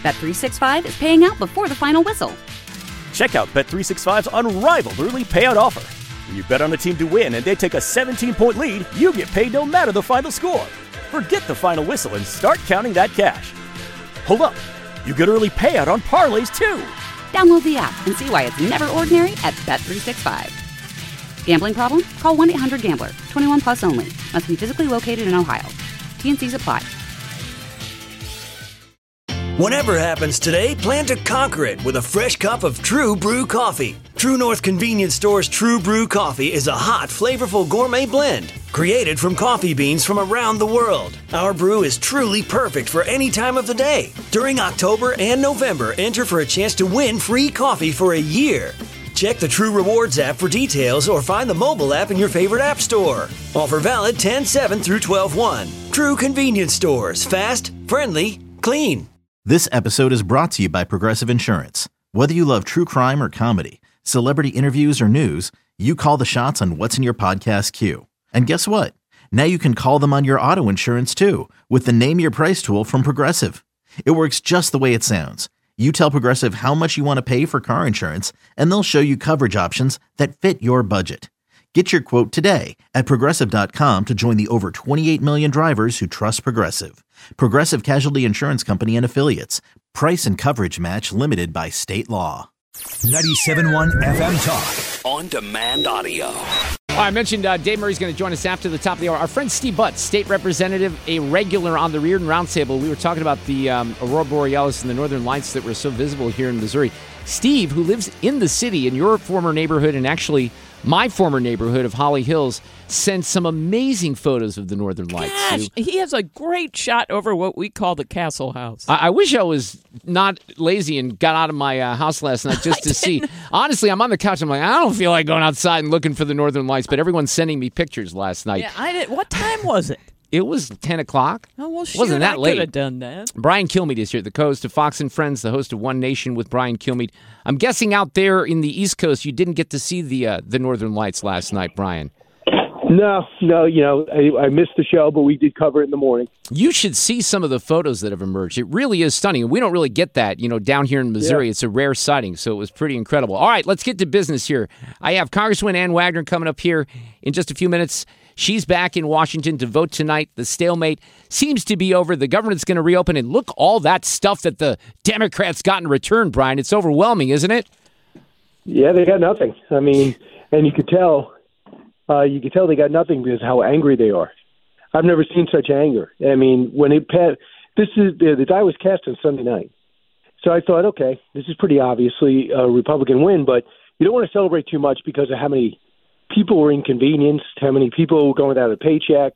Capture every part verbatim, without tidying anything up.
Bet three sixty-five is paying out before the final whistle. Check out Bet three sixty-five's unrivaled early payout offer. When you bet on a team to win and they take a seventeen-point lead, you get paid no matter the final score. Forget the final whistle and start counting that cash. Hold up. You get early payout on parlays, too. Download the app and see why it's never ordinary at Bet three sixty-five. Gambling problem? Call one eight hundred gambler. twenty-one plus only. Must be physically located in Ohio. T N Cs apply. Whatever happens today, plan to conquer it with a fresh cup of True Brew coffee. True North Convenience Store's True Brew coffee is a hot, flavorful gourmet blend created from coffee beans from around the world. Our brew is truly perfect for any time of the day. During October and November, enter for a chance to win free coffee for a year. Check the True Rewards app for details or find the mobile app in your favorite app store. Offer valid ten seven through twelve one. True Convenience Stores. Fast, friendly, clean. This episode is brought to you by Progressive Insurance. Whether you love true crime or comedy, celebrity interviews or news, you call the shots on what's in your podcast queue. And guess what? Now you can call them on your auto insurance too with the Name Your Price tool from Progressive. It works just the way it sounds. You tell Progressive how much you want to pay for car insurance, and they'll show you coverage options that fit your budget. Get your quote today at Progressive dot com to join the over twenty-eight million drivers who trust Progressive. Progressive Casualty Insurance Company and Affiliates. Price and coverage match limited by state law. ninety-seven point one F M Talk. On demand audio. Oh, I mentioned uh, Dave Murray's going to join us after the top of the hour. Our friend Steve Butts, state representative, a regular on the Reardon Roundtable. We were talking about the um, Aurora Borealis and the Northern Lights that were so visible here in Missouri. Steve, who lives in the city, in your former neighborhood, and actually my former neighborhood of Holly Hills, sent some amazing photos of the Northern Lights. Gosh, he has a great shot over what we call the Castle House. I, I wish I was not lazy and got out of my uh, house last night just to see. Honestly, I'm on the couch. I'm like, I don't feel like going outside and looking for the Northern Lights, but everyone's sending me pictures last night. Yeah, I did. What time was it? It was ten o'clock. Oh, well, shoot, wasn't that I late. could have done that. Brian Kilmeade is here, the co-host of Fox and Friends, the host of One Nation with Brian Kilmeade. I'm guessing out there in the East Coast, you didn't get to see the uh, the Northern Lights last night, Brian. No, no, you know, I, I missed the show, but we did cover it in the morning. You should see some of the photos that have emerged. It really is stunning. We don't really get that, you know, down here in Missouri. Yeah. It's a rare sighting, so it was pretty incredible. All right, let's get to business here. I have Congresswoman Ann Wagner coming up here in just a few minutes. She's back in Washington to vote tonight. The stalemate seems to be over. The government's going to reopen, and look, all that stuff that the Democrats got in return, Brian. It's overwhelming, isn't it? Yeah, they got nothing. I mean, and you could tell, uh, you could tell they got nothing because how angry they are. I've never seen such anger. I mean, when it passed, this is the, the die was cast on Sunday night, so I thought, okay, this is pretty obviously a Republican win, but you don't want to celebrate too much because of how many people were inconvenienced, how many people were going without a paycheck.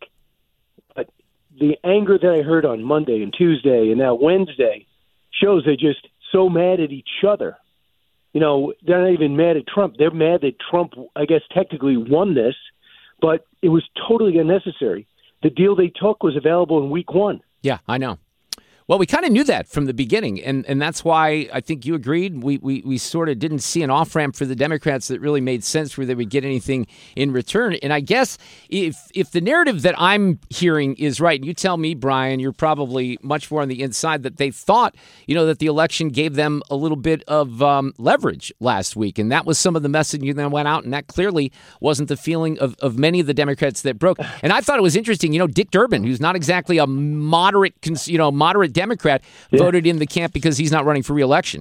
But the anger that I heard on Monday and Tuesday and now Wednesday shows they're just so mad at each other. You know, they're not even mad at Trump. They're mad that Trump, I guess, technically won this, but it was totally unnecessary. The deal they took was available in week one. Yeah, I know. Well, we kind of knew that from the beginning, and, and that's why I think you agreed. We, we we sort of didn't see an off-ramp for the Democrats that really made sense where they would get anything in return. And I guess if if the narrative that I'm hearing is right, and you tell me, Brian, you're probably much more on the inside, that they thought, you know, that the election gave them a little bit of um, leverage last week. And that was some of the messaging that went out, and that clearly wasn't the feeling of, of many of the Democrats that broke. And I thought it was interesting, you know, Dick Durbin, who's not exactly a moderate, you know, moderate Democrat, yeah. voted in the camp because he's not running for re-election.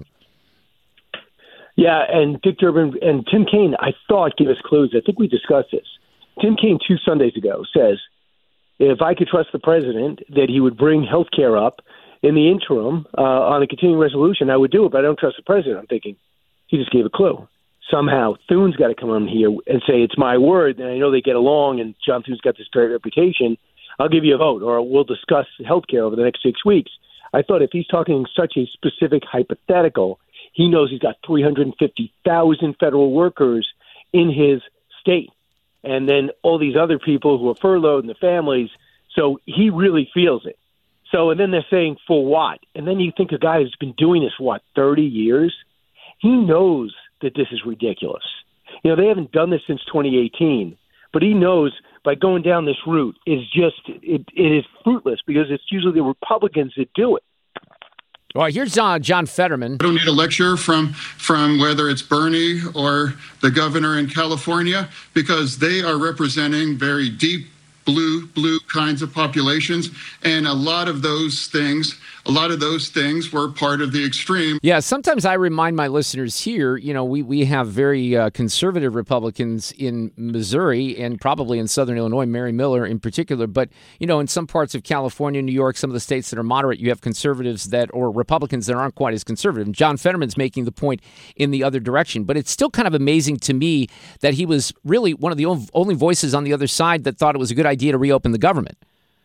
Yeah, and Dick Durbin and Tim Kaine, I thought, gave us clues. I think we discussed this. Tim Kaine, two Sundays ago, says, if I could trust the president that he would bring health care up in the interim uh, on a continuing resolution, I would do it, but I don't trust the president. I'm thinking, he just gave a clue. Somehow, Thune's got to come on here and say, it's my word, and I know they get along, and John Thune's got this great reputation. I'll give you a vote, or we'll discuss health care over the next six weeks. I thought if he's talking such a specific hypothetical, he knows he's got three hundred fifty thousand federal workers in his state, and then all these other people who are furloughed and the families. So he really feels it. So, and then they're saying, for what? And then you think a guy who's been doing this, what, thirty years? He knows that this is ridiculous. You know, they haven't done this since twenty eighteen, but he knows by going down this route is just, it, it is fruitless because it's usually the Republicans that do it. Well, here's uh, John Fetterman. I don't need a lecture from from whether it's Bernie or the governor in California, because they are representing very deep blue, blue kinds of populations. And a lot of those things, a lot of those things were part of the extreme. Yeah, sometimes I remind my listeners here, you know, we, we have very uh, conservative Republicans in Missouri and probably in Southern Illinois, Mary Miller in particular. But, you know, in some parts of California, New York, some of the states that are moderate, you have conservatives that or Republicans that aren't quite as conservative. And John Fetterman's making the point in the other direction. But it's still kind of amazing to me that he was really one of the only voices on the other side that thought it was a good idea to reopen the government.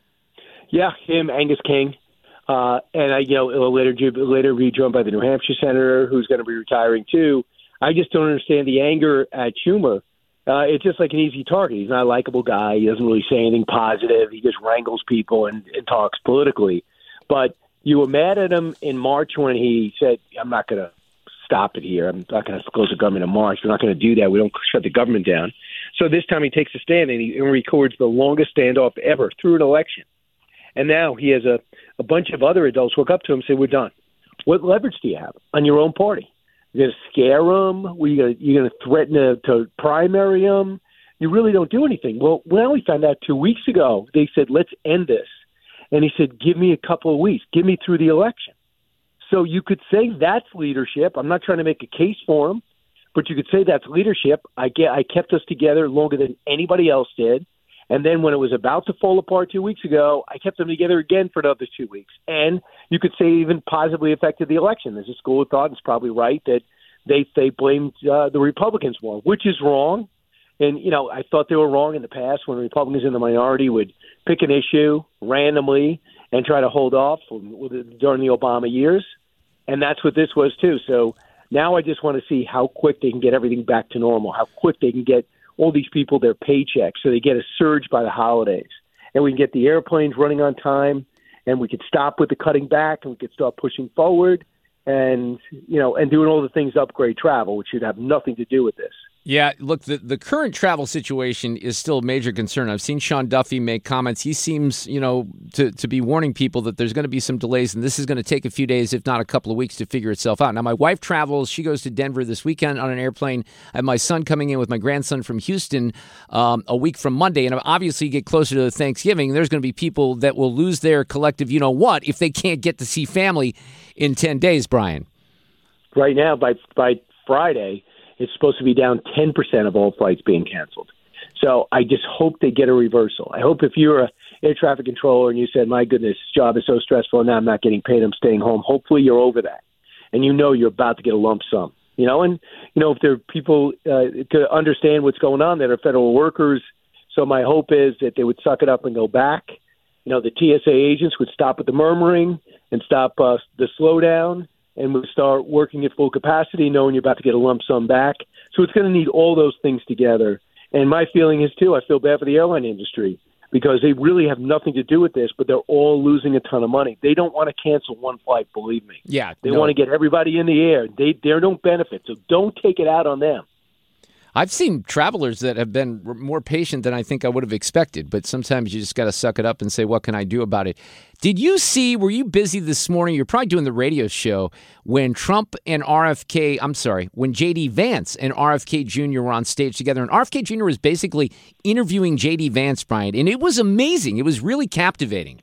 Yeah, him, Angus King. Uh, and, I, you know, it'll later, later be joined by the New Hampshire senator who's going to be retiring, too. I just don't understand the anger at Schumer. Uh, it's just like an easy target. He's not a likable guy. He doesn't really say anything positive. He just wrangles people and, and talks politically. But you were mad at him in March when he said, I'm not going to stop it here. I'm not going to close the government in March. We're not going to do that. We don't shut the government down. So this time he takes a stand and he and records the longest standoff ever through an election. And now he has a, a bunch of other adults walk up to him and say, we're done. What leverage do you have on your own party? You're going to scare them? You're going to, you're going to threaten to, to primary them? You really don't do anything. Well, now we found out two weeks ago, they said, let's end this. And he said, give me a couple of weeks. Give me through the election. So you could say that's leadership. I'm not trying to make a case for him, but you could say that's leadership. I, get, I kept us together longer than anybody else did. And then when it was about to fall apart two weeks ago, I kept them together again for another two weeks. And you could say even positively affected the election. There's a school of thought, and it's probably right, that they they blamed uh, the Republicans more, which is wrong. And, you know, I thought they were wrong in the past when Republicans in the minority would pick an issue randomly and try to hold off during the Obama years. And that's what this was, too. So now I just want to see how quick they can get everything back to normal, how quick they can get all these people their paychecks so they get a surge by the holidays. And we can get the airplanes running on time, and we could stop with the cutting back, and we could start pushing forward and, you know, and doing all the things to upgrade travel, which should have nothing to do with this. Yeah, look, the, the current travel situation is still a major concern. I've seen Sean Duffy make comments. He seems, you know, to, to be warning people that there's going to be some delays, and this is going to take a few days, if not a couple of weeks, to figure itself out. Now, my wife travels. She goes to Denver this weekend on an airplane. I have my son coming in with my grandson from Houston um, a week from Monday, and obviously you get closer to Thanksgiving, there's going to be people that will lose their collective you-know-what if they can't get to see family in ten days, Brian. Right now, by by Friday, it's supposed to be down ten percent of all flights being canceled. So I just hope they get a reversal. I hope if you're a air traffic controller and you said, my goodness, this job is so stressful and now I'm not getting paid, I'm staying home, hopefully you're over that. And you know you're about to get a lump sum. You know, and, you know, if there are people uh, to understand what's going on that are federal workers, so my hope is that they would suck it up and go back. You know, the T S A agents would stop with the murmuring and stop uh, the slowdown, and we start working at full capacity, knowing you're about to get a lump sum back. So it's going to need all those things together. And my feeling is, too, I feel bad for the airline industry because they really have nothing to do with this, but they're all losing a ton of money. They don't want to cancel one flight, believe me. Yeah, They no. want to get everybody in the air. They, they don't benefit, so don't take it out on them. I've seen travelers that have been more patient than I think I would have expected, but sometimes you just got to suck it up and say, what can I do about it? Did you see, were you busy this morning? You're probably doing the radio show when Trump and R F K, I'm sorry, when J D Vance and R F K Junior were on stage together. And R F K Junior was basically interviewing J D Vance, Brian, and it was amazing. It was really captivating.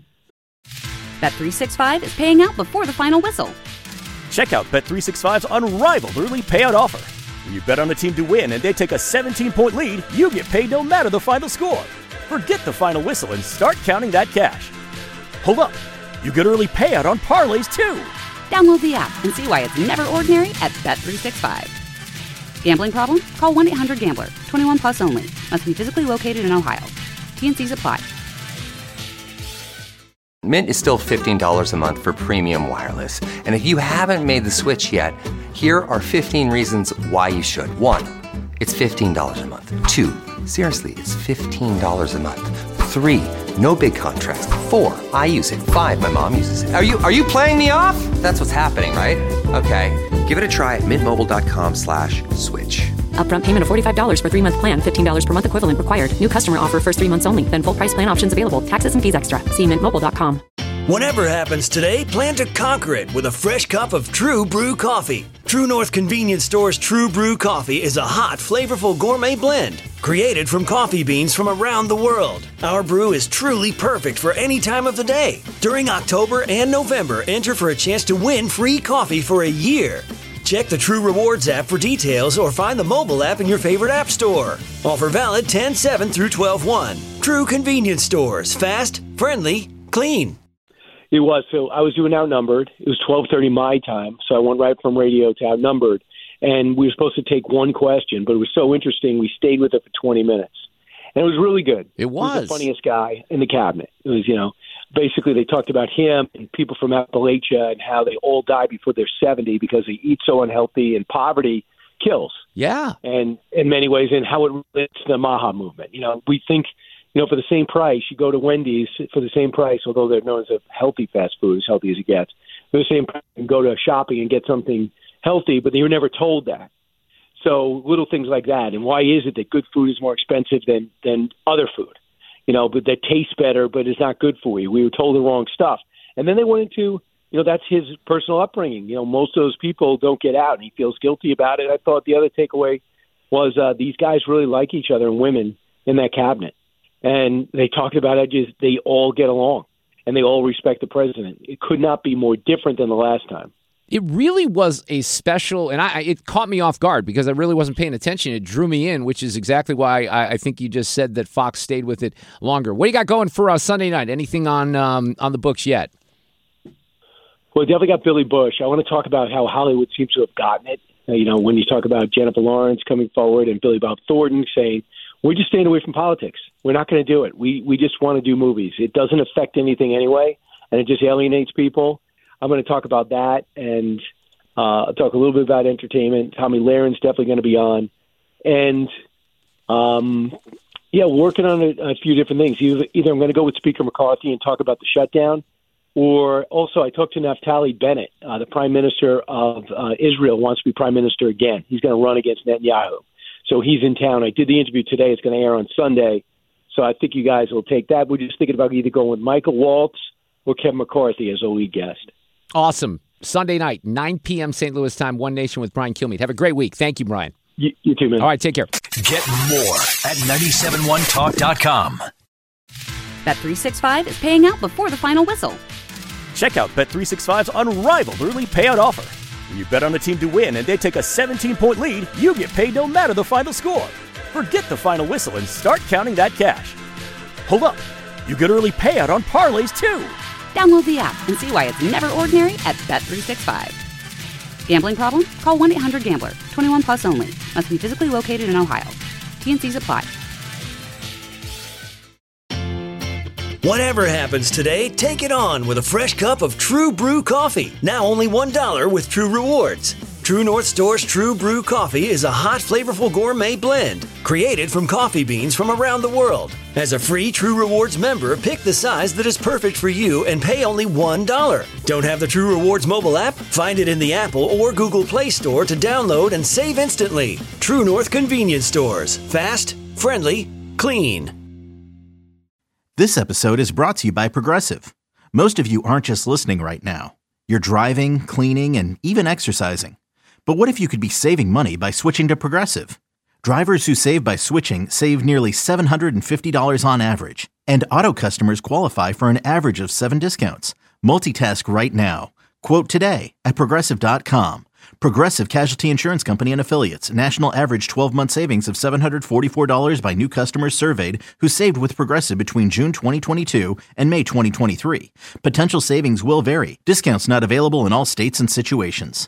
Bet three sixty-five is paying out before the final whistle. Check out Bet three sixty-five's unrivaled early payout offer. When you bet on a team to win and they take a seventeen-point lead, you get paid no matter the final score. Forget the final whistle and start counting that cash. Hold up. You get early payout on parlays, too. Download the app and see why it's never ordinary at Bet three sixty-five. Gambling problem? Call one eight hundred gambler. twenty-one plus only. Must be physically located in Ohio. T N Cs apply. Mint is still fifteen dollars a month for premium wireless. And if you haven't made the switch yet, here are fifteen reasons why you should. One, it's fifteen dollars a month. Two, seriously, it's fifteen dollars a month. Three, no big contracts. Four, I use it. Five, my mom uses it. Are you are you playing me off? That's what's happening, right? Okay, give it a try at mintmobile.com slash switch. Upfront payment of forty-five dollars for three-month plan, fifteen dollars per month equivalent required. New customer offer first three months only. Then full price plan options available. Taxes and fees extra. See mint mobile dot com. Whatever happens today, plan to conquer it with a fresh cup of True Brew Coffee. True North Convenience Store's True Brew Coffee is a hot, flavorful gourmet blend created from coffee beans from around the world. Our brew is truly perfect for any time of the day. During October and November, enter for a chance to win free coffee for a year. Check the True Rewards app for details or find the mobile app in your favorite app store. Offer valid ten seven through twelve one. True Convenience Stores. Fast, friendly, clean. It was. So I was doing Outnumbered. It was twelve thirty my time, so I went right from radio to Outnumbered. And we were supposed to take one question, but it was so interesting, we stayed with it for twenty minutes. And it was really good. It was. He was the funniest guy in the cabinet. It was, you know, basically they talked about him and people from Appalachia and how they all die before they're seventy because they eat so unhealthy, and poverty kills. Yeah. And in many ways, and how it relates to the MAHA movement. You know, we think, you know, for the same price, you go to Wendy's for the same price, although they're known as a healthy fast food, as healthy as it gets. For the same price, you can go to shopping and get something healthy, but they were never told that. So little things like that. And why is it that good food is more expensive than, than other food? You know, but that tastes better, but it's not good for you. We were told the wrong stuff. And then they went into, you know, that's his personal upbringing. You know, most of those people don't get out, and he feels guilty about it. I thought the other takeaway was uh, these guys really like each other, and women in that cabinet. And they talked about it, just they all get along, and they all respect the president. It could not be more different than the last time. It really was a special, and I, it caught me off guard because I really wasn't paying attention. It drew me in, which is exactly why I, I think you just said that Fox stayed with it longer. What do you got going for uh, Sunday night? Anything on um, on the books yet? Well, definitely got Billy Bush. I want to talk about how Hollywood seems to have gotten it. Uh, you know, when you talk about Jennifer Lawrence coming forward and Billy Bob Thornton saying, we're just staying away from politics. We're not going to do it. We we just want to do movies. It doesn't affect anything anyway, and it just alienates people. I'm going to talk about that and uh, talk a little bit about entertainment. Tommy Lahiren's definitely going to be on. And, um, yeah, working on a, a few different things. Either, either I'm going to go with Speaker McCarthy and talk about the shutdown, or also I talked to Naftali Bennett, uh, the Prime Minister of uh, Israel, wants to be Prime Minister again. He's going to run against Netanyahu. So he's in town. I did the interview today. It's going to air on Sunday. So I think you guys will take that. We're just thinking about either going with Michael Waltz or Kevin McCarthy as a lead guest. Awesome. Sunday night, nine p.m. Saint Louis time, One Nation with Brian Kilmeade. Have a great week. Thank you, Brian. You, you too, man. All right, take care. Get more at nine seven one talk dot com. Bet three sixty-five is paying out before the final whistle. Check out Bet three sixty-five's unrivaled early payout offer. When you bet on a team to win and they take a seventeen-point lead, you get paid no matter the final score. Forget the final whistle and start counting that cash. Hold up. You get early payout on parlays, too. Download the app and see why it's never ordinary at Bet three sixty-five. Gambling problem? Call one eight hundred gambler. twenty-one plus only. Must be physically located in Ohio. T and C's apply. Whatever happens today, take it on with a fresh cup of True Brew Coffee. Now only one dollar with True Rewards. True North Store's True Brew Coffee is a hot, flavorful gourmet blend created from coffee beans from around the world. As a free True Rewards member, pick the size that is perfect for you and pay only one dollar. Don't have the True Rewards mobile app? Find it in the Apple or Google Play Store to download and save instantly. True North Convenience Stores. Fast, friendly, clean. This episode is brought to you by Progressive. Most of you aren't just listening right now. You're driving, cleaning, and even exercising. But what if you could be saving money by switching to Progressive? Drivers who save by switching save nearly seven hundred fifty dollars on average. And auto customers qualify for an average of seven discounts. Multitask right now. Quote today at Progressive dot com. Progressive Casualty Insurance Company and Affiliates. National average twelve-month savings of seven hundred forty-four dollars by new customers surveyed who saved with Progressive between June twenty twenty-two and May twenty twenty-three. Potential savings will vary. Discounts not available in all states and situations.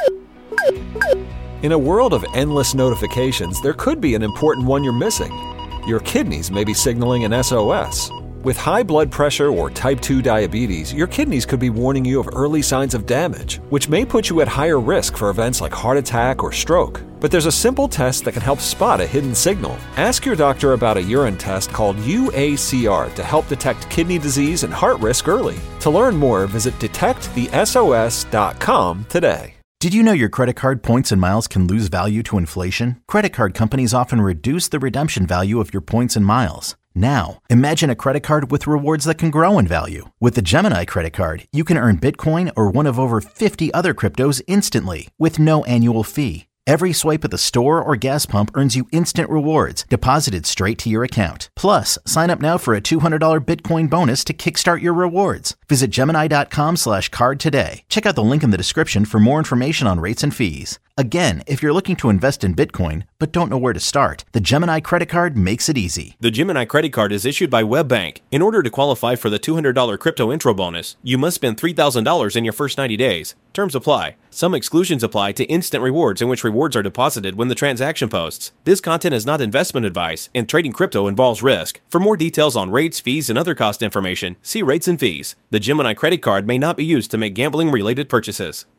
In a world of endless notifications, there could be an important one you're missing. Your kidneys may be signaling an S O S. With high blood pressure or type two diabetes, your kidneys could be warning you of early signs of damage, which may put you at higher risk for events like heart attack or stroke. But there's a simple test that can help spot a hidden signal. Ask your doctor about a urine test called U A C R to help detect kidney disease and heart risk early. To learn more, visit detect the S O S dot com today. Did you know your credit card points and miles can lose value to inflation? Credit card companies often reduce the redemption value of your points and miles. Now, imagine a credit card with rewards that can grow in value. With the Gemini Credit Card, you can earn Bitcoin or one of over fifty other cryptos instantly with no annual fee. Every swipe at the store or gas pump earns you instant rewards deposited straight to your account. Plus, sign up now for a two hundred dollars Bitcoin bonus to kickstart your rewards. Visit Gemini.com slash card today. Check out the link in the description for more information on rates and fees. Again, if you're looking to invest in Bitcoin but don't know where to start, the Gemini Credit Card makes it easy. The Gemini Credit Card is issued by WebBank. In order to qualify for the two hundred dollars crypto intro bonus, you must spend three thousand dollars in your first ninety days. Terms apply. Some exclusions apply to instant rewards, in which rewards are deposited when the transaction posts. This content is not investment advice, and trading crypto involves risk. For more details on rates, fees, and other cost information, see rates and fees. The Gemini Credit Card may not be used to make gambling-related purchases.